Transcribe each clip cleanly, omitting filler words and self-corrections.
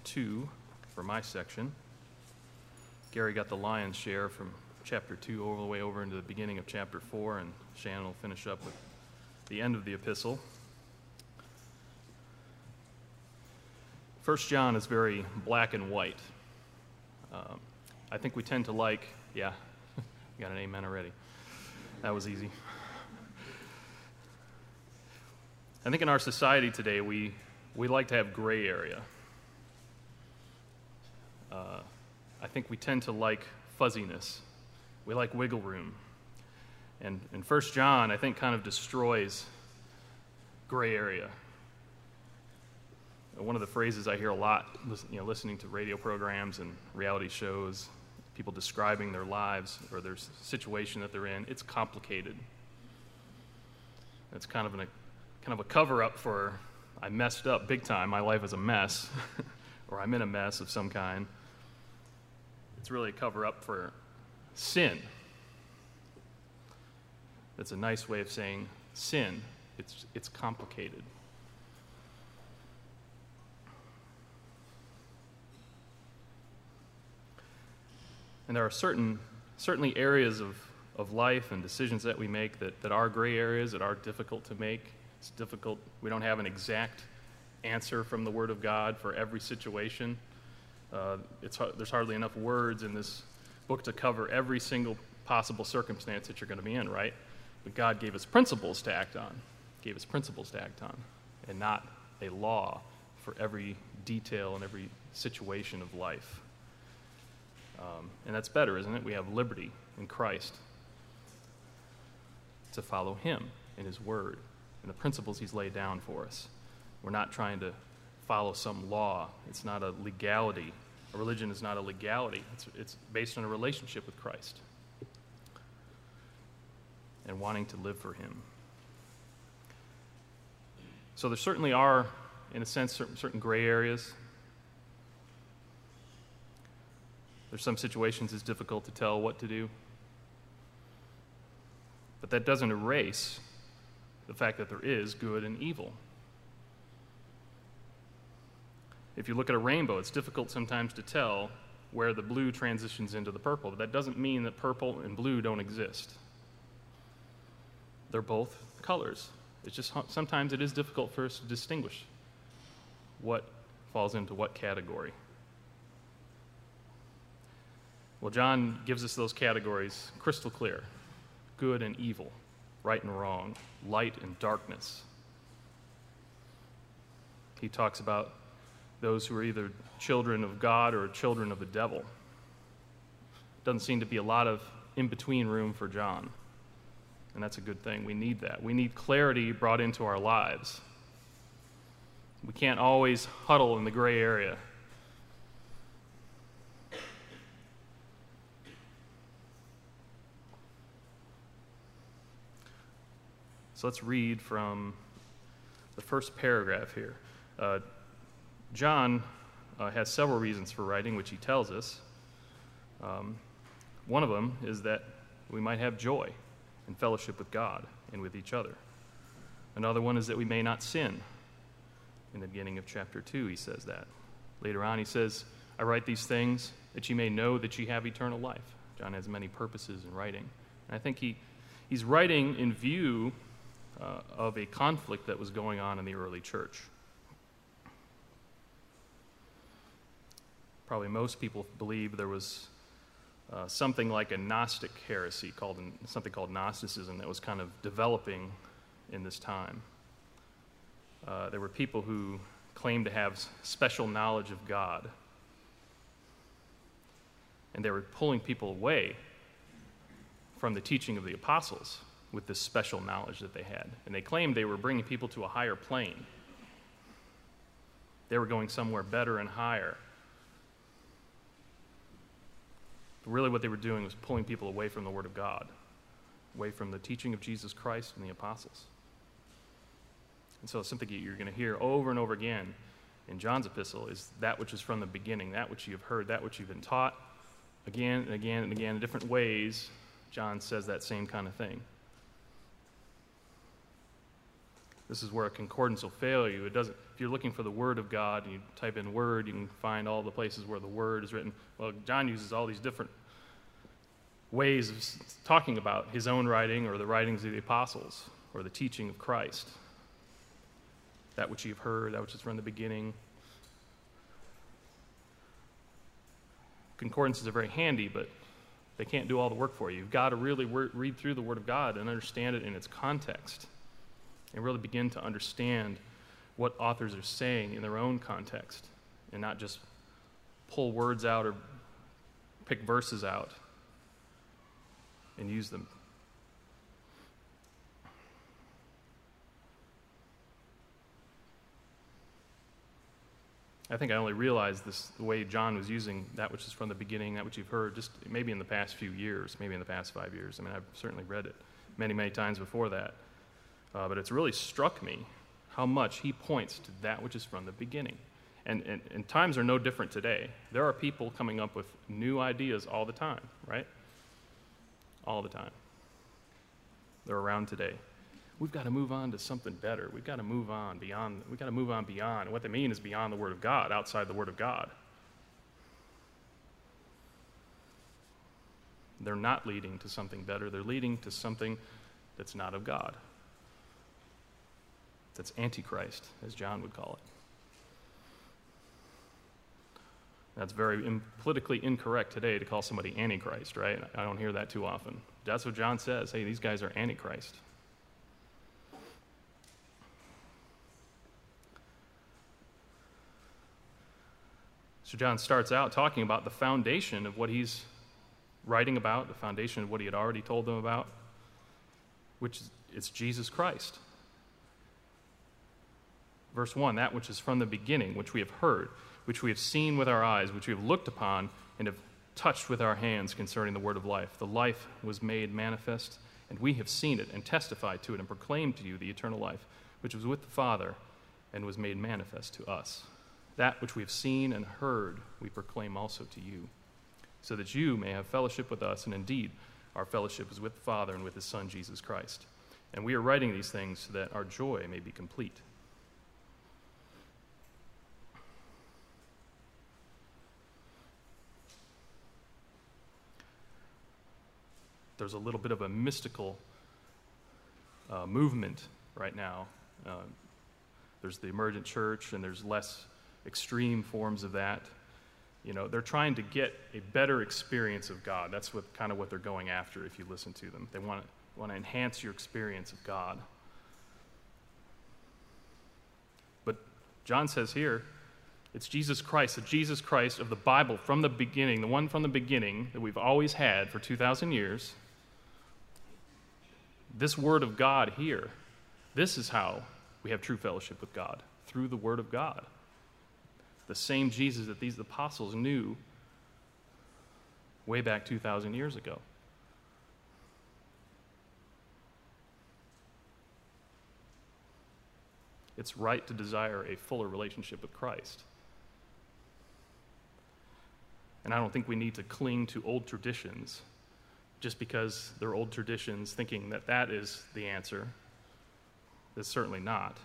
2 for my section. Gary got the lion's share from chapter 2 all the way over into the beginning of chapter 4, and Shannon will finish up with the end of the epistle. 1 John is very black and white. I think we tend to like, yeah, got an amen already. That was easy. I think in our society today, we like to have gray area. I think we tend to like fuzziness. We like wiggle room. And 1 John, I think, kind of destroys gray area. One of the phrases I hear a lot, listening to radio programs and reality shows, people describing their lives or their situation that they're in, it's complicated. It's kind of a cover-up for, I messed up big time, my life is a mess, or I'm in a mess of some kind. It's really a cover-up for sin. That's a nice way of saying sin. It's complicated. And there are certainly areas of life and decisions that we make that are gray areas, that are difficult to make. It's difficult. We don't have an exact answer from the Word of God for every situation. There's hardly enough words in this book to cover every single possible circumstance that you're going to be in, right? But God gave us principles to act on. And not a law for every detail and every situation of life. And that's better, isn't it? We have liberty in Christ to follow Him in His Word and the principles He's laid down for us. We're not trying to follow some law. It's not a legality. A religion is not a legality. It's based on a relationship with Christ and wanting to live for Him. So there certainly are, in a sense, certain gray areas. There's some situations it's difficult to tell what to do. But that doesn't erase the fact that there is good and evil. If you look at a rainbow, it's difficult sometimes to tell where the blue transitions into the purple, but that doesn't mean that purple and blue don't exist. They're both colors. It's just sometimes it is difficult for us to distinguish what falls into what category. Well, John gives us those categories crystal clear: good and evil, right and wrong, light and darkness. He talks about those who are either children of God or children of the devil. Doesn't seem to be a lot of in-between room for John, and that's a good thing. We need that. We need clarity brought into our lives. We can't always huddle in the gray area. So let's read from the first paragraph here. John has several reasons for writing, which he tells us. One of them is that we might have joy and fellowship with God and with each other. Another one is that we may not sin. In the beginning of chapter 2, he says that. Later on, he says, I write these things that you may know that you have eternal life. John has many purposes in writing. And I think he's writing in view of a conflict that was going on in the early church. Probably most people believe there was something like a Gnostic heresy, something called Gnosticism, that was kind of developing in this time. There were people who claimed to have special knowledge of God, and they were pulling people away from the teaching of the apostles with this special knowledge that they had. And they claimed they were bringing people to a higher plane. They were going somewhere better and higher. But really what they were doing was pulling people away from the Word of God, away from the teaching of Jesus Christ and the apostles. And so it's something you're going to hear over and over again in John's epistle is that which is from the beginning, that which you have heard, that which you've been taught again and again and again in different ways. John says that same kind of thing. This is where a concordance will fail you. if you're looking for the Word of God and you type in Word, you can find all the places where the Word is written. Well, John uses all these different ways of talking about his own writing or the writings of the apostles or the teaching of Christ. That which you've heard, that which is from the beginning. Concordances are very handy, but they can't do all the work for you. You've got to really read through the Word of God and understand it in its context and really begin to understand what authors are saying in their own context and not just pull words out or pick verses out and use them. I think I only realized this, the way John was using that which is from the beginning, that which you've heard, just maybe in the past few years, maybe in the past 5 years. I mean, I've certainly read it many, many times before that. But it's really struck me how much he points to that which is from the beginning. And times are no different today. There are people coming up with new ideas all the time, right? All the time. They're around today. We've got to move on to something better. We've got to move on beyond. We've got to move on beyond. And what they mean is beyond the Word of God, outside the Word of God. They're not leading to something better. They're leading to something that's not of God. That's Antichrist, as John would call it. That's very politically incorrect today to call somebody Antichrist, right? I don't hear that too often. That's what John says. Hey, these guys are Antichrist. So John starts out talking about the foundation of what he's writing about, the foundation of what he had already told them about, which is it's Jesus Christ. Verse 1, that which is from the beginning, which we have heard, which we have seen with our eyes, which we have looked upon and have touched with our hands concerning the word of life. The life was made manifest, and we have seen it and testified to it and proclaimed to you the eternal life, which was with the Father and was made manifest to us. That which we have seen and heard, we proclaim also to you, so that you may have fellowship with us, and indeed, our fellowship is with the Father and with his Son, Jesus Christ. And we are writing these things so that our joy may be complete. There's a little bit of a mystical movement right now. There's the emergent church, and there's less extreme forms of that. You know, they're trying to get a better experience of God. That's what they're going after if you listen to them. They want to enhance your experience of God. But John says here, it's Jesus Christ, the Jesus Christ of the Bible from the beginning, the one from the beginning that we've always had for 2,000 years. This Word of God here, this is how we have true fellowship with God, through the Word of God. The same Jesus that these apostles knew way back 2,000 years ago. It's right to desire a fuller relationship with Christ. And I don't think we need to cling to old traditions just because they're old traditions, thinking that that is the answer. That's certainly not.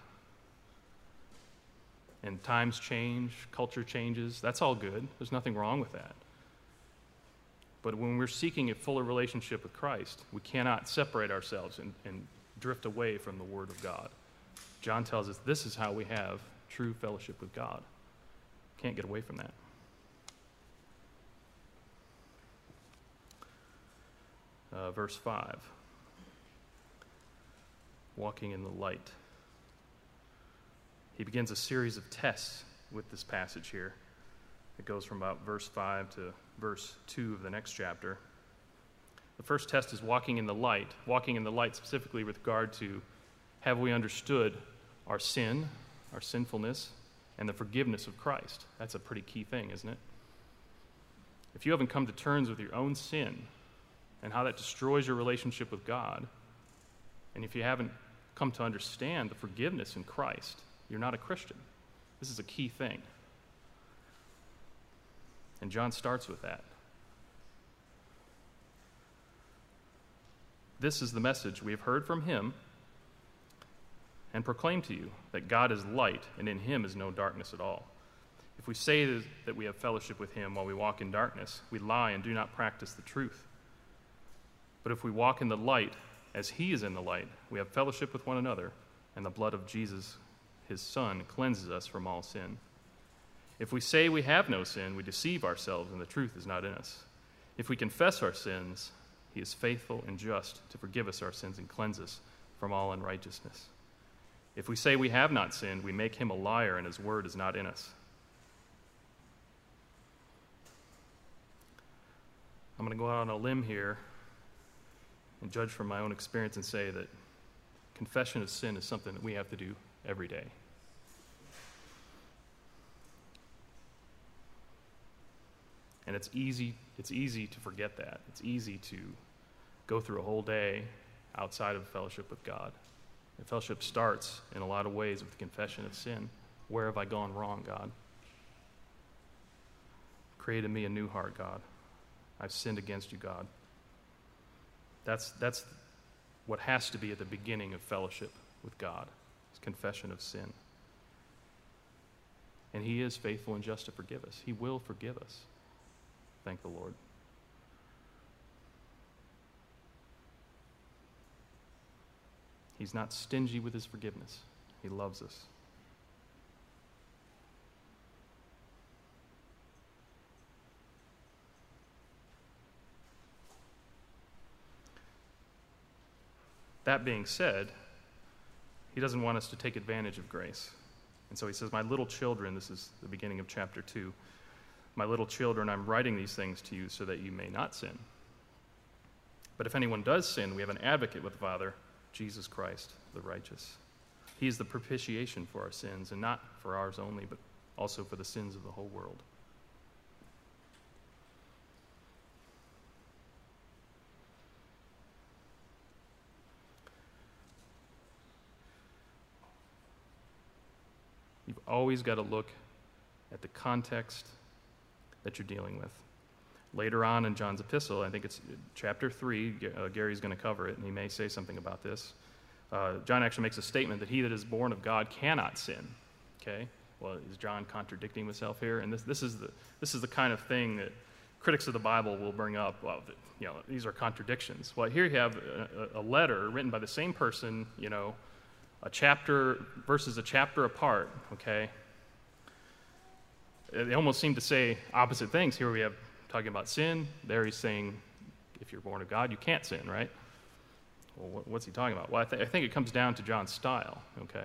And times change, culture changes. That's all good. There's nothing wrong with that. But when we're seeking a fuller relationship with Christ, we cannot separate ourselves and drift away from the Word of God. John tells us this is how we have true fellowship with God. Can't get away from that. Verse 5. Walking in the light. He begins a series of tests with this passage here. It goes from about verse 5 to verse 2 of the next chapter. The first test is walking in the light. Walking in the light specifically with regard to, have we understood our sin, our sinfulness, and the forgiveness of Christ? That's a pretty key thing, isn't it? If you haven't come to terms with your own sin and how that destroys your relationship with God, and if you haven't come to understand the forgiveness in Christ, you're not a Christian. This is a key thing. And John starts with that. This is the message we have heard from him and proclaim to you that God is light, and in him is no darkness at all. If we say that we have fellowship with him while we walk in darkness, we lie and do not practice the truth. But if we walk in the light, as he is in the light, we have fellowship with one another, and the blood of Jesus, his Son, cleanses us from all sin. If we say we have no sin, we deceive ourselves, and the truth is not in us. If we confess our sins, he is faithful and just to forgive us our sins and cleanse us from all unrighteousness. If we say we have not sinned, we make him a liar, and his word is not in us. I'm going to go out on a limb here and judge from my own experience and say that confession of sin is something that we have to do every day. And it's easy to forget that. It's easy to go through a whole day outside of fellowship with God. And fellowship starts in a lot of ways with the confession of sin. Where have I gone wrong, God? Create in me a new heart, God. I've sinned against you, God. That's what has to be at the beginning of fellowship with God, is confession of sin. And he is faithful and just to forgive us. He will forgive us. Thank the Lord. He's not stingy with his forgiveness. He loves us. That being said, he doesn't want us to take advantage of grace. And so he says, my little children, this is the beginning of chapter 2, my little children, I'm writing these things to you so that you may not sin. But if anyone does sin, we have an advocate with the Father, Jesus Christ, the righteous. He is the propitiation for our sins, and not for ours only, but also for the sins of the whole world. You've always got to look at the context that you're dealing with. Later on in John's epistle, I think it's chapter 3, Gary's going to cover it, and he may say something about this. John actually makes a statement that he that is born of God cannot sin. Okay? Well, is John contradicting himself here? And this is the kind of thing that critics of the Bible will bring up. Well, these are contradictions. Well, here you have a letter written by the same person, a chapter versus a chapter apart, okay? They almost seem to say opposite things. Here we have talking about sin. There he's saying, if you're born of God, you can't sin, right? Well, what's he talking about? Well, I think it comes down to John's style, okay?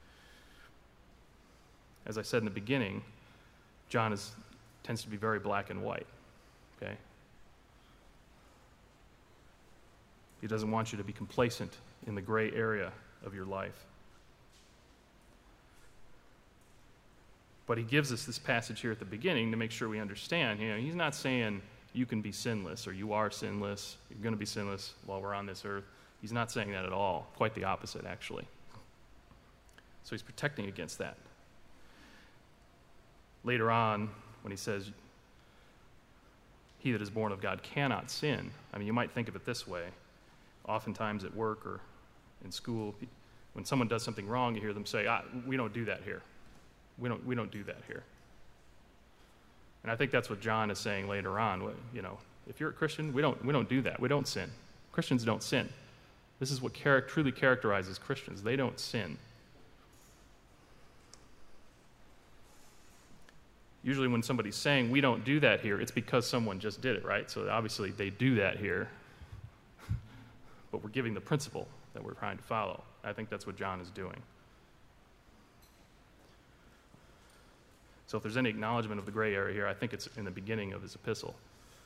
As I said in the beginning, John tends to be very black and white, okay? He doesn't want you to be complacent in the gray area of your life. But he gives us this passage here at the beginning to make sure we understand. He's not saying you can be sinless or you are sinless, you're going to be sinless while we're on this earth. He's not saying that at all. Quite the opposite, actually. So he's protecting against that. Later on, when he says, he that is born of God cannot sin, you might think of it this way. Oftentimes at work or in school, when someone does something wrong, you hear them say, we don't do that here. We don't do that here. And I think that's what John is saying later on. If you're a Christian, we don't do that. We don't sin. Christians don't sin. This is what truly characterizes Christians. They don't sin. Usually when somebody's saying we don't do that here, it's because someone just did it, right? So obviously they do that here. But we're giving the principle that we're trying to follow. I think that's what John is doing. So if there's any acknowledgement of the gray area here, I think it's in the beginning of his epistle.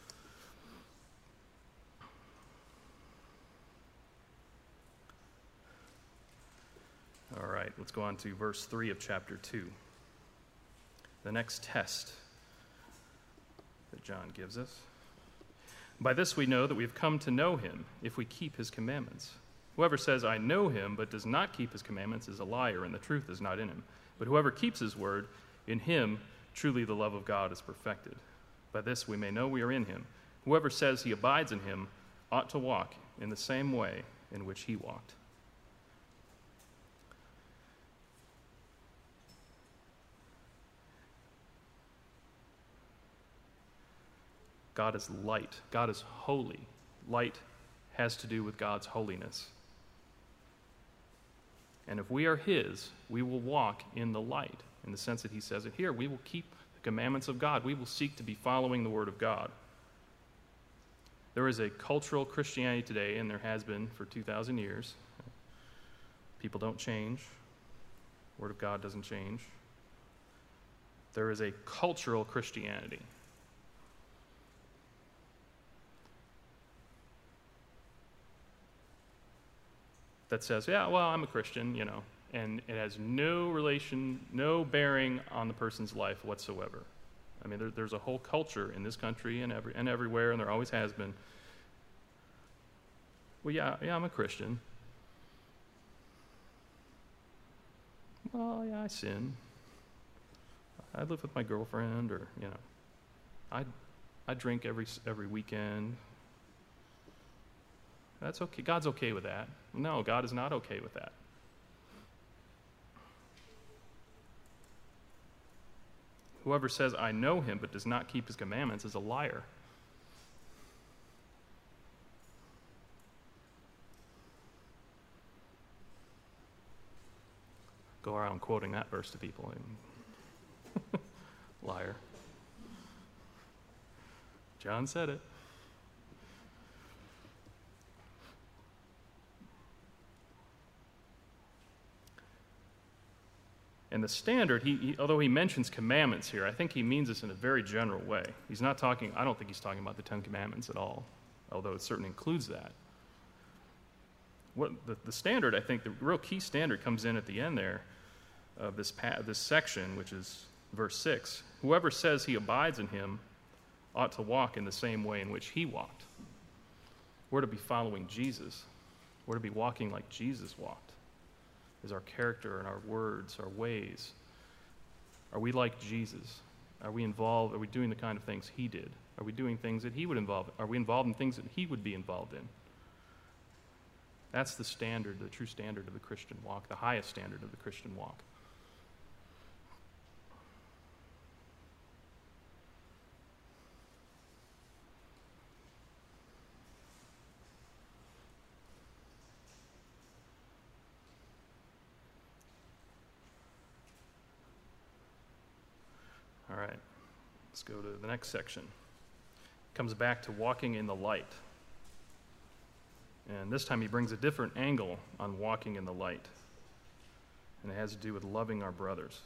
All right, let's go on to verse 3 of chapter 2. The next test that John gives us. By this we know that we have come to know him, if we keep his commandments. Whoever says, I know him, but does not keep his commandments is a liar, and the truth is not in him. But whoever keeps his word, in him truly the love of God is perfected. By this we may know we are in him. Whoever says he abides in him ought to walk in the same way in which he walked. God is light. God is holy. Light has to do with God's holiness. And if we are his, we will walk in the light, in the sense that he says it here. We will keep the commandments of God. We will seek to be following the word of God. There is a cultural Christianity today, and there has been for 2,000 years. People don't change. The word of God doesn't change. There is a cultural Christianity. That says, yeah, well, I'm a Christian, and it has no relation, no bearing on the person's life whatsoever. I mean, there's a whole culture in this country and everywhere, and there always has been. Well, yeah, I'm a Christian. Well, yeah, I sin. I live with my girlfriend, or I drink every weekend. That's okay. God's okay with that. No, God is not okay with that. Whoever says, I know him, but does not keep his commandments is a liar. Go around quoting that verse to people. Liar. John said it. And the standard, although he mentions commandments here, I think he means this in a very general way. I don't think he's talking about the Ten Commandments at all, although it certainly includes that. What the standard, I think, the real key standard comes in at the end there of this section, which is verse 6. Whoever says he abides in him ought to walk in the same way in which he walked. We're to be following Jesus. We're to be walking like Jesus walked. Is our character and our words, our ways. Are we like Jesus? Are we involved? Are we doing the kind of things he did? Are we doing things that he would involve? Are we involved in things that he would be involved in? That's the standard, the true standard of the Christian walk, the highest standard of the Christian walk. All right, let's go to the next section. It comes back to walking in the light. And this time he brings a different angle on walking in the light. And it has to do with loving our brothers.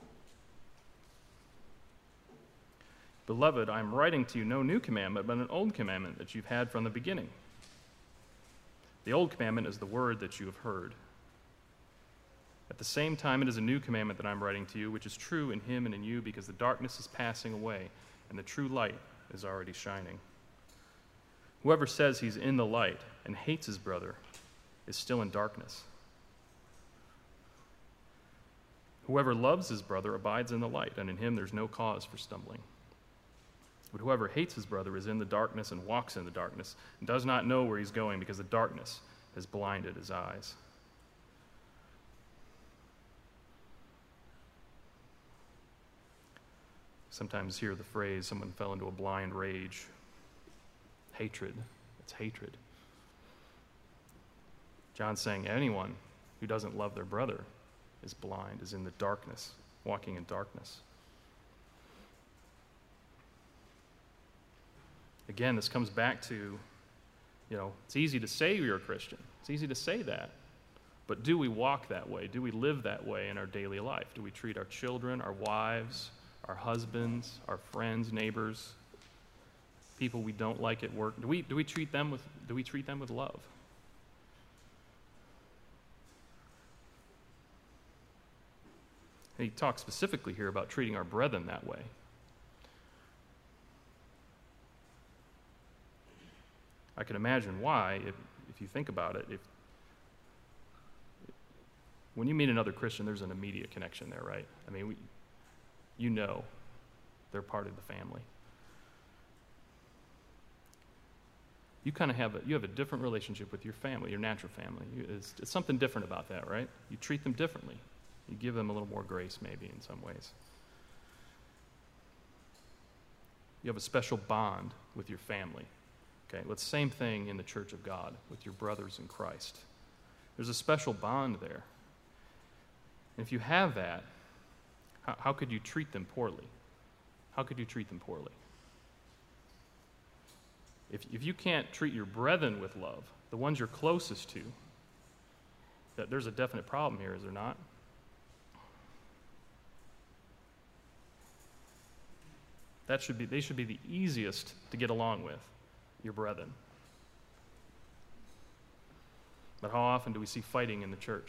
Beloved, I am writing to you no new commandment, but an old commandment that you've had from the beginning. The old commandment is the word that you have heard. At the same time, it is a new commandment that I'm writing to you, which is true in him and in you, because the darkness is passing away, and the true light is already shining. Whoever says he's in the light and hates his brother is still in darkness. Whoever loves his brother abides in the light, and in him there's no cause for stumbling. But whoever hates his brother is in the darkness and walks in the darkness, and does not know where he's going, because the darkness has blinded his eyes. Sometimes hear the phrase, someone fell into a blind rage. Hatred. It's hatred. John's saying anyone who doesn't love their brother is blind, is in the darkness, walking in darkness. Again, this comes back to, it's easy to say you're a Christian. It's easy to say that. But do we walk that way? Do we live that way in our daily life? Do we treat our children, our wives, our husbands, our friends, neighbors, people we don't like at work? Do we treat them with love? And he talks specifically here about treating our brethren that way. I can imagine why, if you think about it. When you meet another Christian, there's an immediate connection there, right? I mean, they're part of the family. You kind of have a different relationship with your family, your natural family. It's something different about that, right? You treat them differently. You give them a little more grace, maybe, in some ways. You have a special bond with your family. Okay, well, it's the same thing in the church of God with your brothers in Christ. There's a special bond there. And if you have that, how could you treat them poorly? How could you treat them poorly? If you can't treat your brethren with love, the ones you're closest to, that there's a definite problem here, is there not? They should be the easiest to get along with, your brethren. But how often do we see fighting in the church?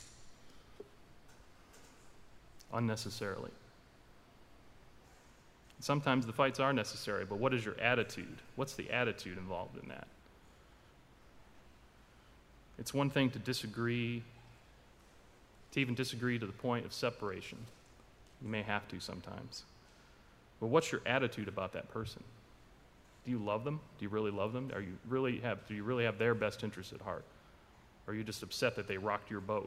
Unnecessarily. Sometimes the fights are necessary, but what is your attitude? What's the attitude involved in that? It's one thing to disagree, to even disagree to the point of separation. You may have to sometimes. But what's your attitude about that person? Do you love them? Do you really love them? Do you really have their best interests at heart? Or are you just upset that they rocked your boat?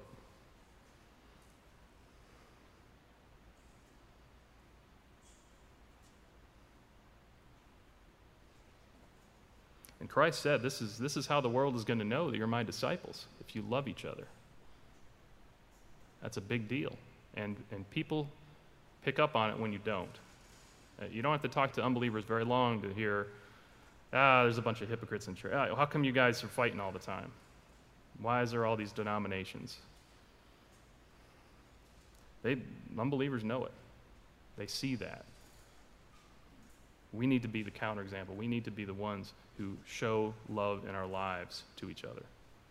And Christ said, this is how the world is going to know that you're my disciples, if you love each other. That's a big deal. And people pick up on it when you don't. You don't have to talk to unbelievers very long to hear, there's a bunch of hypocrites in church. How come you guys are fighting all the time? Why is there all these denominations? Unbelievers know it. They see that. We need to be the counterexample. We need to be the ones who show love in our lives to each other.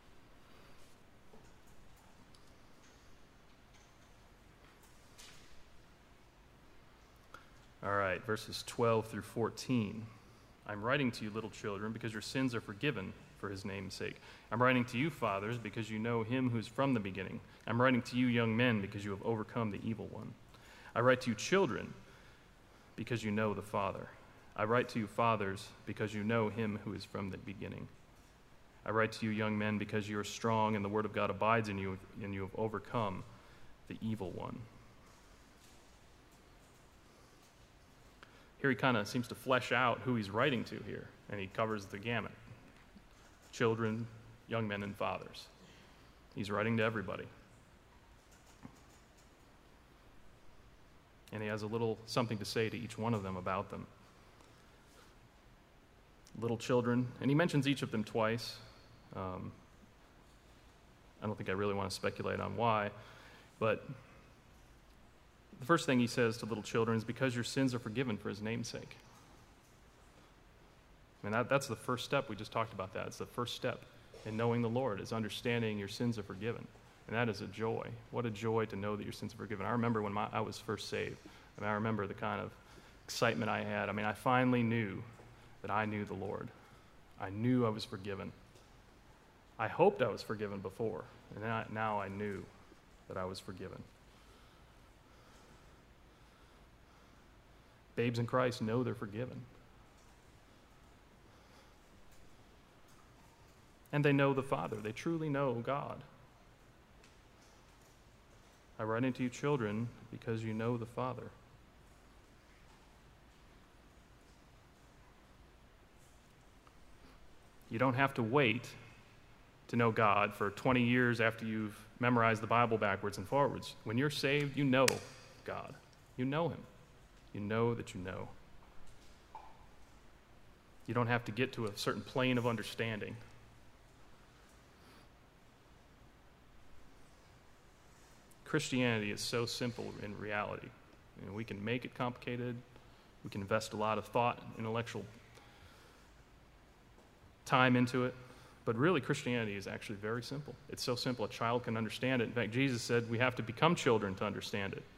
All right, verses 12 through 14. I'm writing to you, little children, because your sins are forgiven for his name's sake. I'm writing to you, fathers, because you know him who's from the beginning. I'm writing to you, young men, because you have overcome the evil one. I write to you, children, because you know the Father. I write to you, fathers, because you know him who is from the beginning. I write to you, young men, because you are strong and the word of God abides in you, and you have overcome the evil one. Here he kind of seems to flesh out who he's writing to here, and he covers the gamut. Children, young men, and fathers. He's writing to everybody. And he has a little something to say to each one of them about them. Little children, and he mentions each of them twice. I don't think I really want to speculate on why, but the first thing he says to little children is because your sins are forgiven for his name's sake. And that's the first step. We just talked about that. It's the first step in knowing the Lord, is understanding your sins are forgiven. And that is a joy. What a joy to know that your sins are forgiven. I remember when I was first saved. I remember the kind of excitement I had. I finally knew that I knew the Lord. I knew I was forgiven. I hoped I was forgiven before, and now I knew that I was forgiven. Babes in Christ know they're forgiven. And they know the Father. They truly know God. I write unto you, children, because you know the Father. You don't have to wait to know God for 20 years after you've memorized the Bible backwards and forwards. When you're saved, you know God. You know him. You know that you know. You don't have to get to a certain plane of understanding. Christianity is so simple in reality. We can make it complicated. We can invest a lot of thought, intellectual time into it. But really, Christianity is actually very simple. It's so simple a child can understand it. In fact, Jesus said we have to become children to understand it.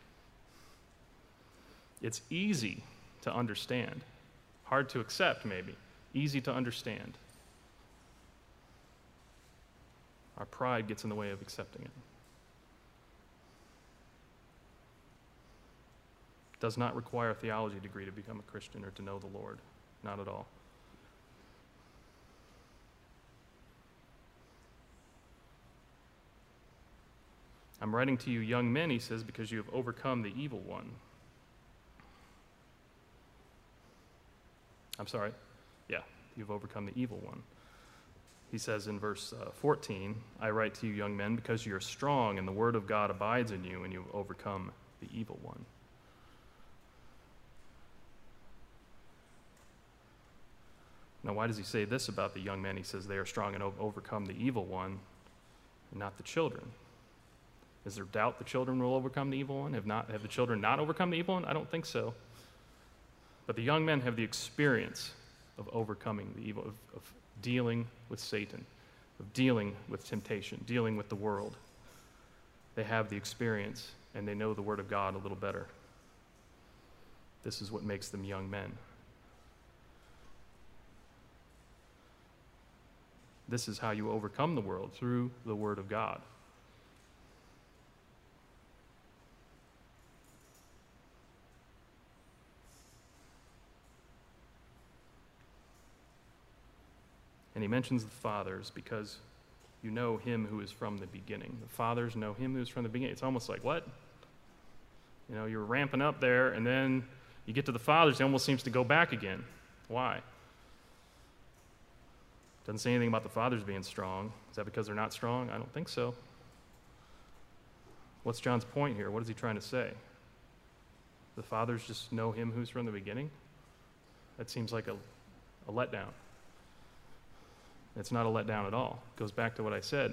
It's easy to understand. Hard to accept, maybe. Easy to understand. Our pride gets in the way of accepting it. It does not require a theology degree to become a Christian or to know the Lord. Not at all. I'm writing to you, young men, he says, because you have overcome the evil one. I'm sorry. Yeah, you've overcome the evil one. He says in verse 14, I write to you, young men, because you are strong and the word of God abides in you and you have overcome the evil one. Now, why does he say this about the young men? He says they are strong and overcome the evil one, and not the children. Is there doubt the children will overcome the evil one? Have the children not overcome the evil one? I don't think so. But the young men have the experience of overcoming the evil, of dealing with Satan, of dealing with temptation, dealing with the world. They have the experience, and they know the Word of God a little better. This is what makes them young men. This is how you overcome the world, through the Word of God. And he mentions the fathers because you know him who is from the beginning. The fathers know him who is from the beginning. It's almost like, what? You know, you're ramping up there, and then you get to the fathers, it almost seems to go back again. Why? Doesn't say anything about the fathers being strong. Is that because they're not strong? I don't think so. What's John's point here? What is he trying to say? The fathers just know him who's from the beginning? That seems like a letdown. It's not a letdown at all. It goes back to what I said.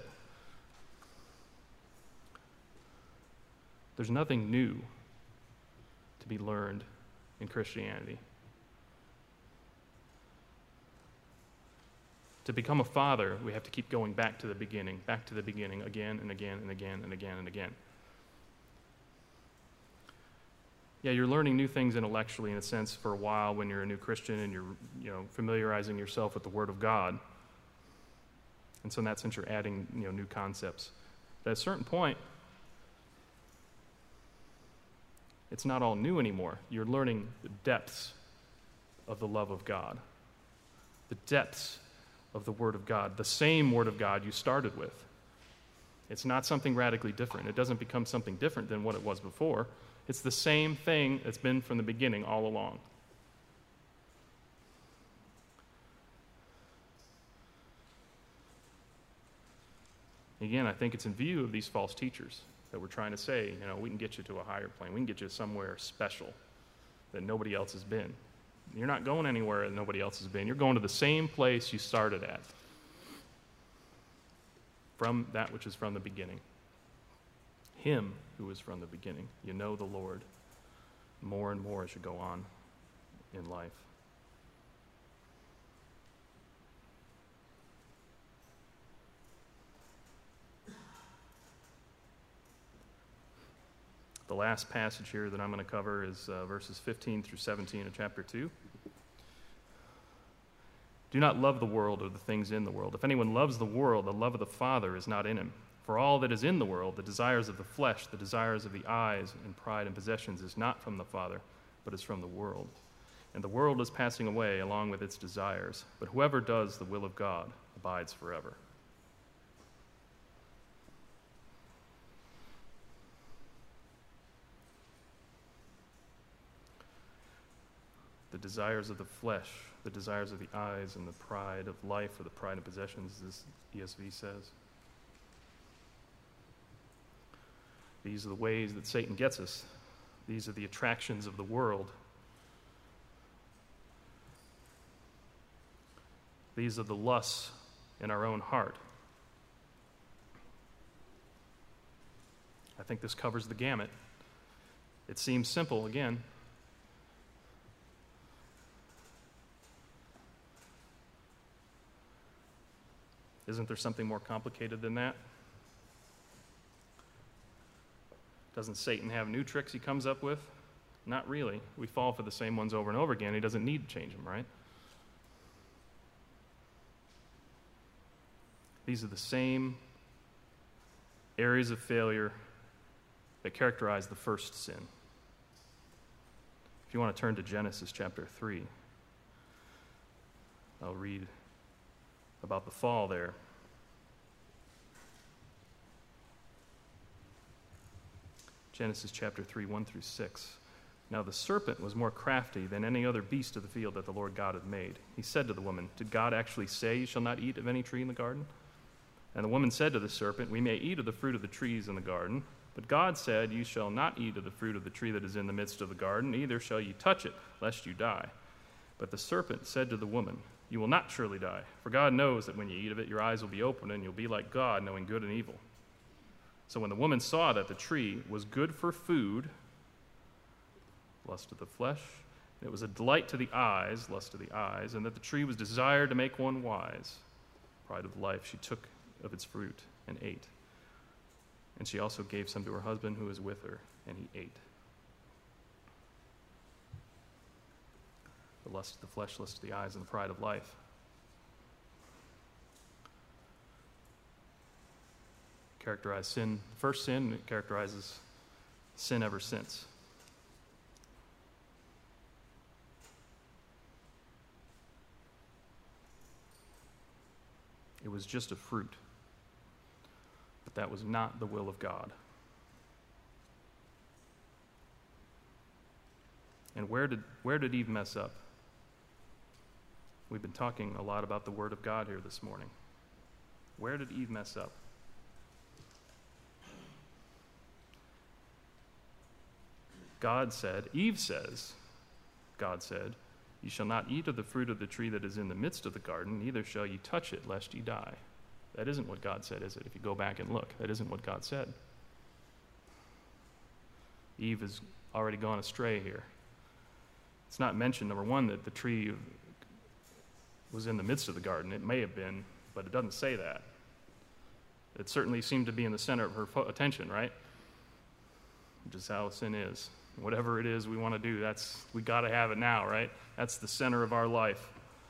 There's nothing new to be learned in Christianity. To become a father, we have to keep going back to the beginning again and again and again and again and again. Yeah, you're learning new things intellectually in a sense for a while when you're a new Christian and you're familiarizing yourself with the Word of God. And so in that sense, you're adding new concepts. But at a certain point, it's not all new anymore. You're learning the depths of the love of God, the depths of the Word of God, the same Word of God you started with. It's not something radically different. It doesn't become something different than what it was before. It's the same thing that's been from the beginning all along. Again, I think it's in view of these false teachers that we're trying to say, we can get you to a higher plane. We can get you somewhere special that nobody else has been. You're not going anywhere that nobody else has been. You're going to the same place you started at, from that which is from the beginning. Him who is from the beginning. You know the Lord more and more as you go on in life. The last passage here that I'm going to cover is verses 15 through 17 of chapter 2. Do not love the world or the things in the world. If anyone loves the world, the love of the Father is not in him. For all that is in the world, the desires of the flesh, the desires of the eyes, and pride and possessions is not from the Father, but is from the world. And the world is passing away along with its desires, but whoever does the will of God abides forever. The desires of the flesh, the desires of the eyes, and the pride of life, or the pride of possessions, as ESV says. These are the ways that Satan gets us. These are the attractions of the world. These are the lusts in our own heart. I think this covers the gamut. It seems simple, again. Isn't there something more complicated than that? Doesn't Satan have new tricks he comes up with? Not really. We fall for the same ones over and over again. He doesn't need to change them, right? These are the same areas of failure that characterize the first sin. If you want to turn to Genesis chapter 3, I'll read about the fall there. Genesis chapter 3, 1 through 6. Now the serpent was more crafty than any other beast of the field that the Lord God had made. He said to the woman, "Did God actually say, 'You shall not eat of any tree in the garden'?" And the woman said to the serpent, "We may eat of the fruit of the trees in the garden, but God said, 'You shall not eat of the fruit of the tree that is in the midst of the garden, neither shall you touch it, lest you die.' But the serpent said to the woman, 'You will not surely die, for God knows that when you eat of it, your eyes will be opened, and you'll be like God, knowing good and evil.' So when the woman saw that the tree was good for food," lust of the flesh, "it was a delight to the eyes," lust of the eyes, "and that the tree was desired to make one wise," pride of life, she took of its fruit and ate. And she also gave some to her husband who was with her, and he ate. The lust of the flesh, lust of the eyes, and the pride of life. Characterized sin, first sin, and it characterizes sin ever since. It was just a fruit, but that was not the will of God. And where did Eve mess up? We've been talking a lot about the Word of God here this morning. Where did Eve mess up? God said, Eve says, God said, "You shall not eat of the fruit of the tree that is in the midst of the garden, neither shall you touch it, lest ye die." That isn't what God said, is it? If you go back and look, that isn't what God said. Eve has already gone astray here. It's not mentioned, number one, that the tree was in the midst of the garden. It may have been, but it doesn't say that. It certainly seemed to be in the center of her attention, right? Which is how sin is. Whatever it is we want to do, we got to have it now, right? That's the center of our life.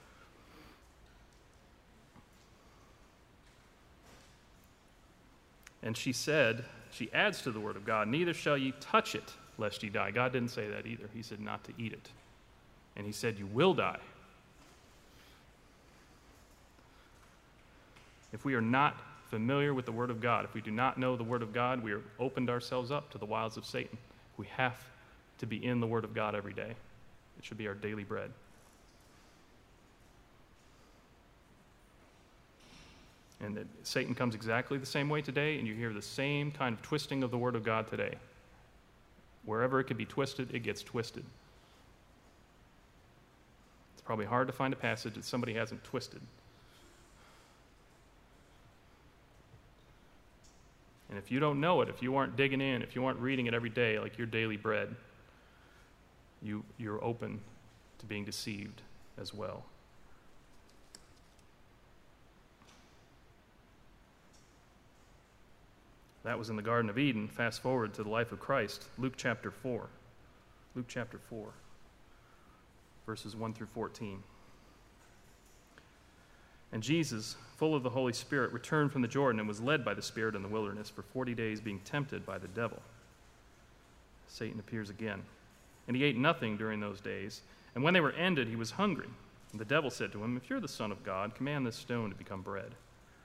And she said, she adds to the word of God, "Neither shall ye touch it, lest ye die." God didn't say that either. He said not to eat it. And he said, "You will die." If we are not familiar with the Word of God, if we do not know the Word of God, we have opened ourselves up to the wiles of Satan. We have to be in the Word of God every day. It should be our daily bread. And Satan comes exactly the same way today, and you hear the same kind of twisting of the Word of God today. Wherever it can be twisted, it gets twisted. It's probably hard to find a passage that somebody hasn't twisted. And if you don't know it, if you aren't digging in, if you aren't reading it every day like your daily bread, you're open to being deceived as well. That was in the Garden of Eden. Fast forward to the life of Christ, Luke chapter 4. Luke chapter 4, verses 1 through 14. "And Jesus, full of the Holy Spirit, returned from the Jordan and was led by the Spirit in the wilderness for 40 days, being tempted by the devil." Satan appears again. "And he ate nothing during those days. And when they were ended, he was hungry. And the devil said to him, 'If you're the Son of God, command this stone to become bread.'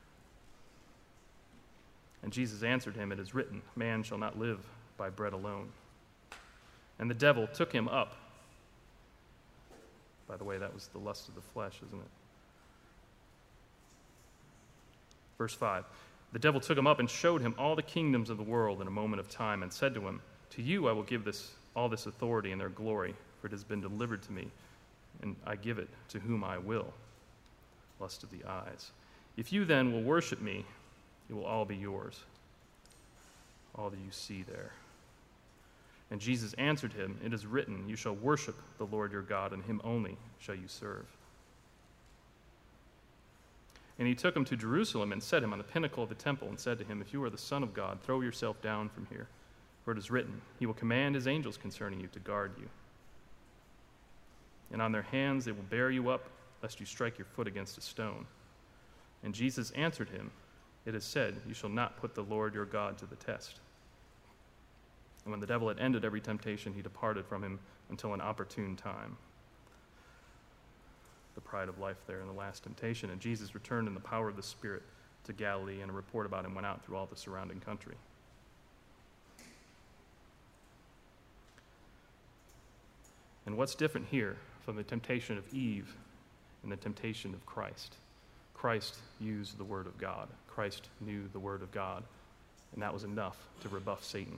And Jesus answered him, 'It is written, man shall not live by bread alone.' And the devil took him up." By the way, that was the lust of the flesh, isn't it? Verse 5, "The devil took him up and showed him all the kingdoms of the world in a moment of time, and said to him, 'To you I will give all this authority and their glory, for it has been delivered to me, and I give it to whom I will.' Lust of the eyes. 'If you then will worship me, it will all be yours.' All that you see there. And Jesus answered him, 'It is written, you shall worship the Lord your God, and him only shall you serve.' And he took him to Jerusalem and set him on the pinnacle of the temple and said to him, 'If you are the Son of God, throw yourself down from here. For it is written, he will command his angels concerning you to guard you. And on their hands they will bear you up, lest you strike your foot against a stone.' And Jesus answered him, 'It is said, you shall not put the Lord your God to the test.' And when the devil had ended every temptation, he departed from him until an opportune time." The pride of life there in the last temptation. "And Jesus returned in the power of the Spirit to Galilee, and a report about him went out through all the surrounding country." And what's different here from the temptation of Eve and the temptation of Christ? Christ used the Word of God. Christ knew the Word of God, and that was enough to rebuff Satan.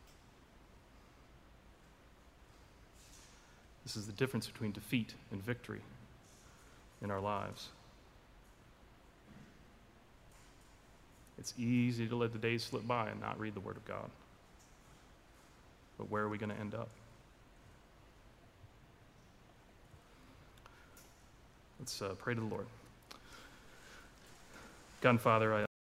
This is the difference between defeat and victory in our lives. It's easy to let the days slip by and not read the Word of God. But where are we going to end up? Let's pray to the Lord. God and Father,